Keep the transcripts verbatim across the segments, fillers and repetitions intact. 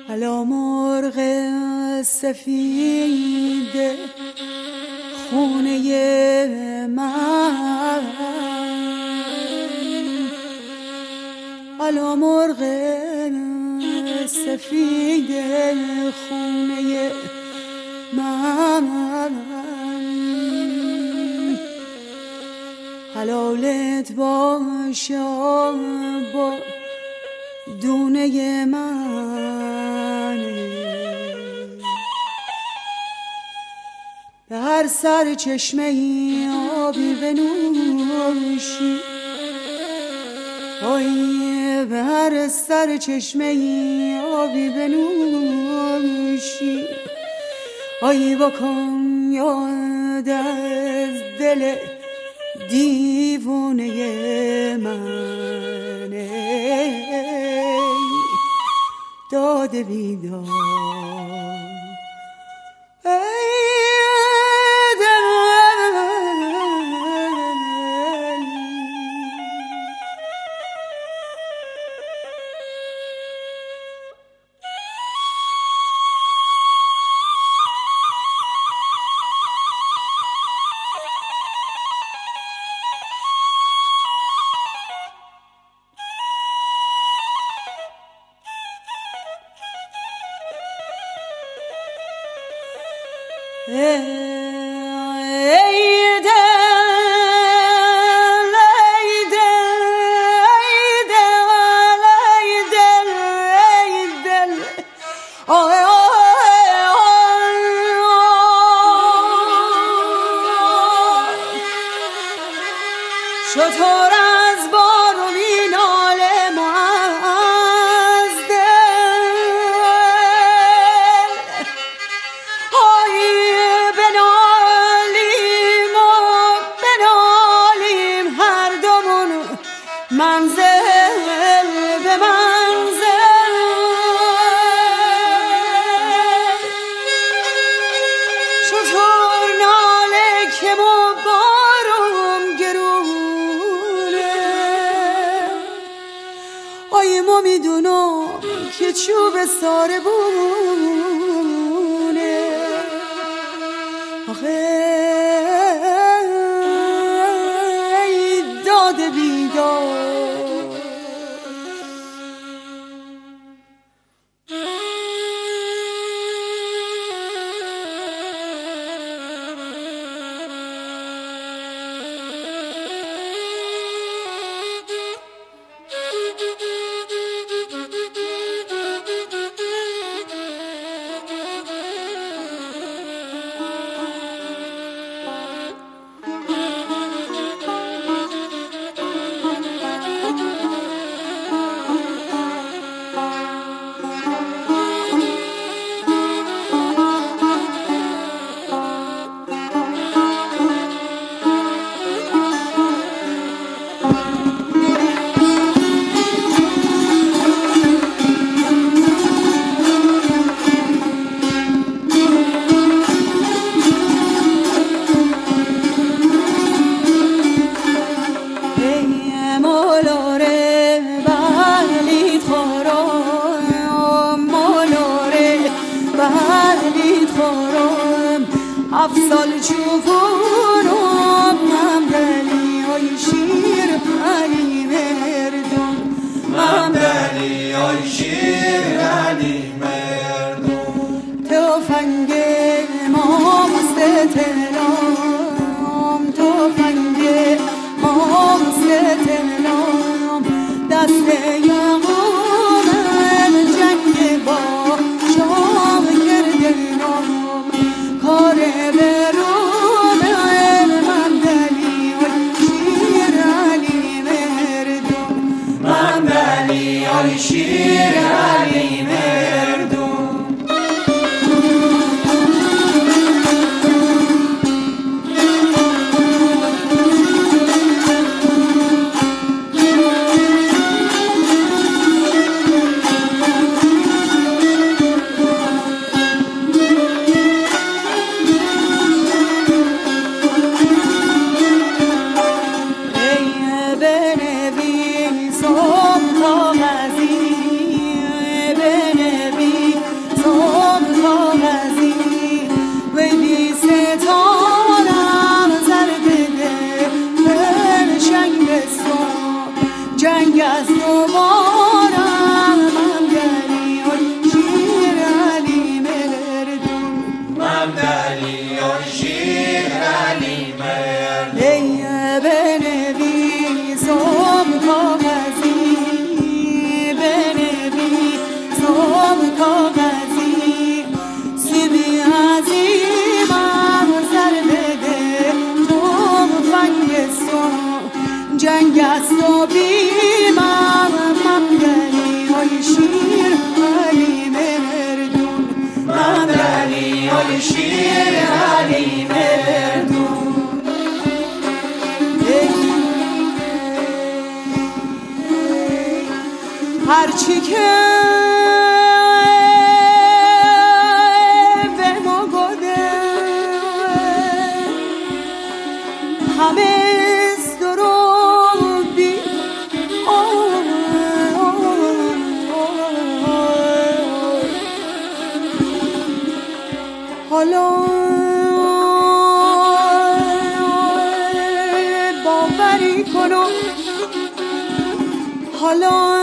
الا مرغ سفید خونه من، الا مرغ سفید خونه من، حلالت باشه با دونه من، به هر سر چشمه ای آبی بنوشی، آی به هر سر چشمه ای آبی بنوشی، آی بکن یاد از دل دیوونه من، داد بیدار شطور از بار و میناله ما از دل، هایی بنالیم و بنالیم هر دومون منزل به منزل، شطور ناله که ما بارم گرونه، آی ما میدونم که چوب ساره بونه، آخه ای داد بیدار افضل جوونم من دلی های شیر علی مردم، من دلی های شیر علی مردم، تفنگ ماست تلام، تفنگ ماست تلام، دست یعقوب جنگ با شام کردنم، کار برون من دلی های شیر علی مردم، من دلی های شیر علی مردم. بنویسم کاغذی، بنویسم از دوبارم ممدلی و شیر علی مردون ممدلی و شیر علی مردون ای بنویسم کاغذی بنویسم کاغذی سیبی عظیمم سر بده تفنگ سو جنگ است و بیمم ممدلی و شیر علی مردون ممدلی و شیر علی مردون هرچی که به ما گده همه درو بی حالا باوری کنم حالا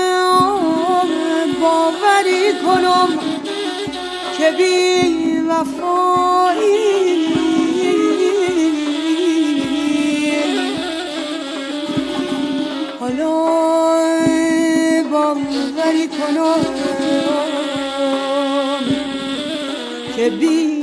باوری کنم که بی وفایی حالا باوری کنم که بی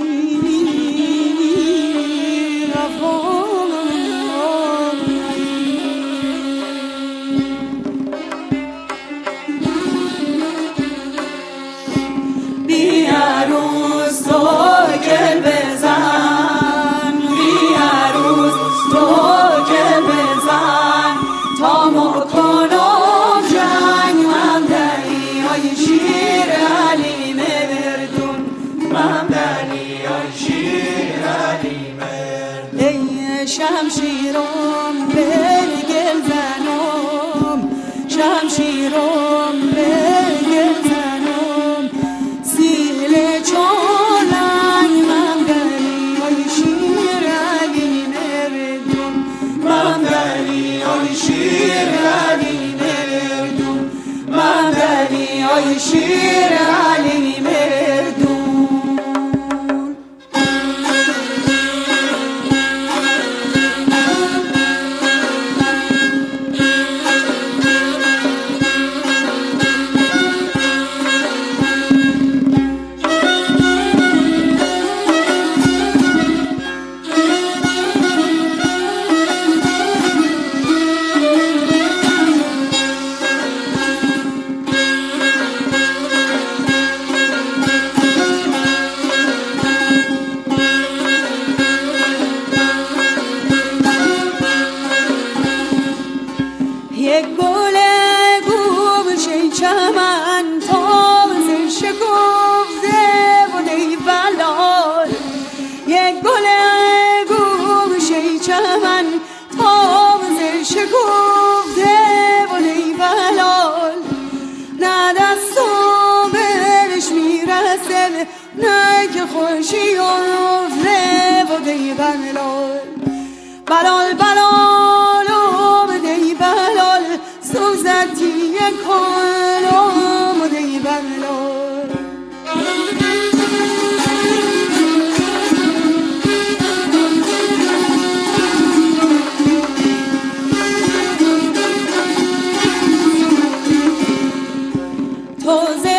شمشیرم به گل زنم شمشیرم به گل زنم سیل چالنگ ممدلی و شیر علی مردون ممدلی و شیر علی مردون ممدلی و شیر علی مردون یک گل گوشه چمن تازه شکفته و دی بلال یک گل گوشه چمن تازه شکفته و دی بلال نه دستم بهش میرسه نه که خوشی افته و دی بلال بلال بلال سوزتی کلام دی بلال تو